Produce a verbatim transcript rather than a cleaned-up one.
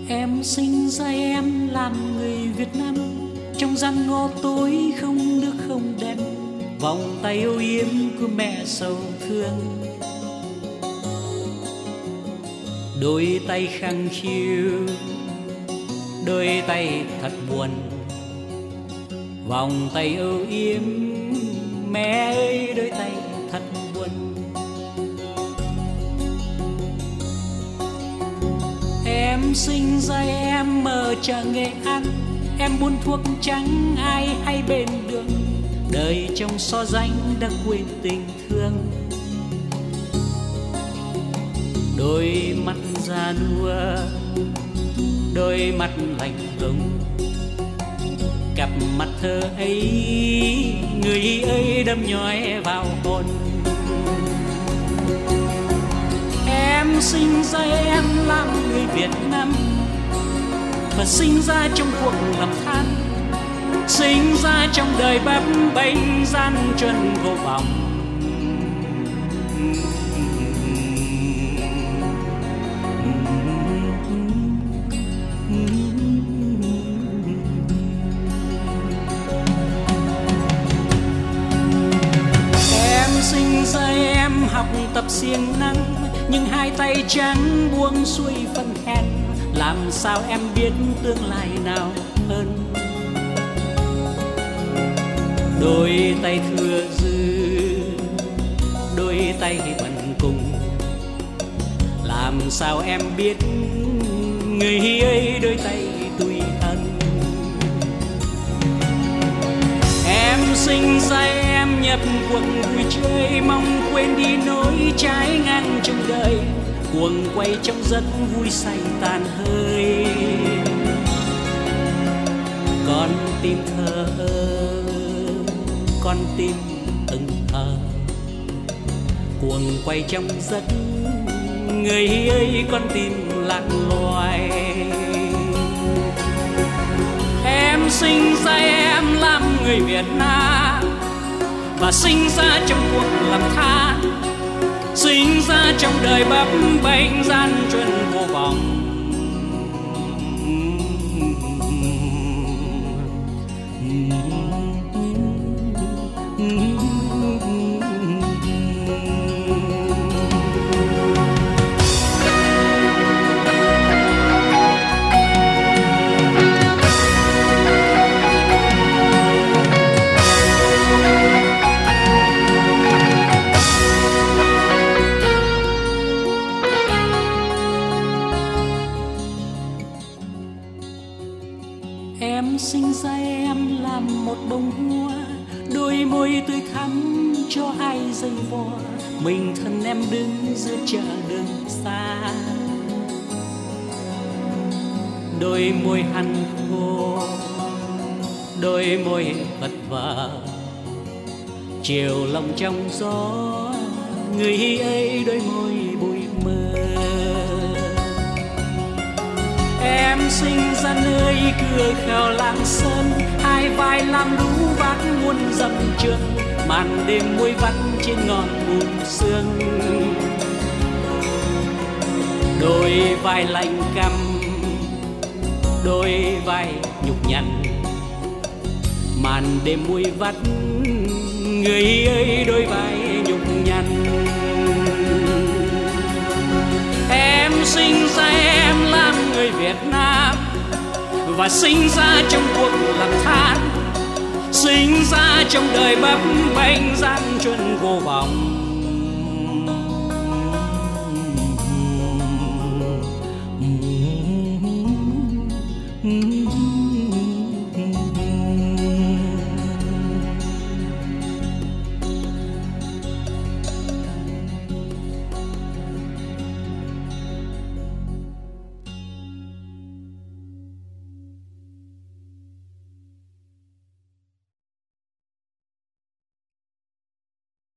Em sinh ra em làm người Việt Nam, trong gian ngõ tối không nước không đèn, vòng tay âu yếm của mẹ sầu thương. Đôi tay khăng khiu, đôi tay thật buồn, vòng tay âu yếm mẹ ơi, đôi tay thật buồn. Em sinh ra em ở chợ Nghệ An, em buôn thuốc trắng ai hay bên đường, đời trong so danh đã quên tình thương. Đôi mắt già nua, đôi mắt lạnh lùng, cặp mắt thơ ấy người ơi đâm nhói vào hồn. Em sinh ra em làm người Việt Nam, và sinh ra trong cuộc làm than, sinh ra trong đời bấp bênh gian truân vô vọng. Em sinh ra em học tập siêng năng, nhưng hai tay trắng buông xuôi phân khen, làm sao em biết tương lai nào hơn. Đôi tay thừa dư, đôi tay bần cùng, làm sao em biết người ấy đôi tay tủi thân. Em sinh ra em nhập cuộc vui chơi, mong quên đi nỗi trái ngang trong đời, cuồng quay trong giấc vui say tàn hơi. Con tim thơ ơ, con tim từng thờ, cuồng quay trong giấc người ơi, con tim lạc loài. Em sinh ra em làm người Việt Nam, và sinh ra trong cuộc làm than, sinh ra trong đời bấp bênh gian truân vô vọng. Em sinh ra em làm một bông hoa, đôi môi tươi thắm cho ai dây vò, mình thân em đứng giữa chợ đường xa. Đôi môi hằn khô, đôi môi vật vờ, chiều lòng trong gió, người ấy đôi môi bụi mơ. Em sinh ra nơi cửa khảo Lạng Sơn, hai vai làm lũ vác muôn dặm trường, màn đêm muối vắt trên ngọn bùn sương. Đôi vai lạnh căm, đôi vai nhục nhằn, màn đêm muối vắt người ơi đôi vai nhục nhằn. Em sinh ra em làm người Việt Nam, và sinh ra trong cuộc làm than, sinh ra trong đời bấp bênh gian truân vô vọng.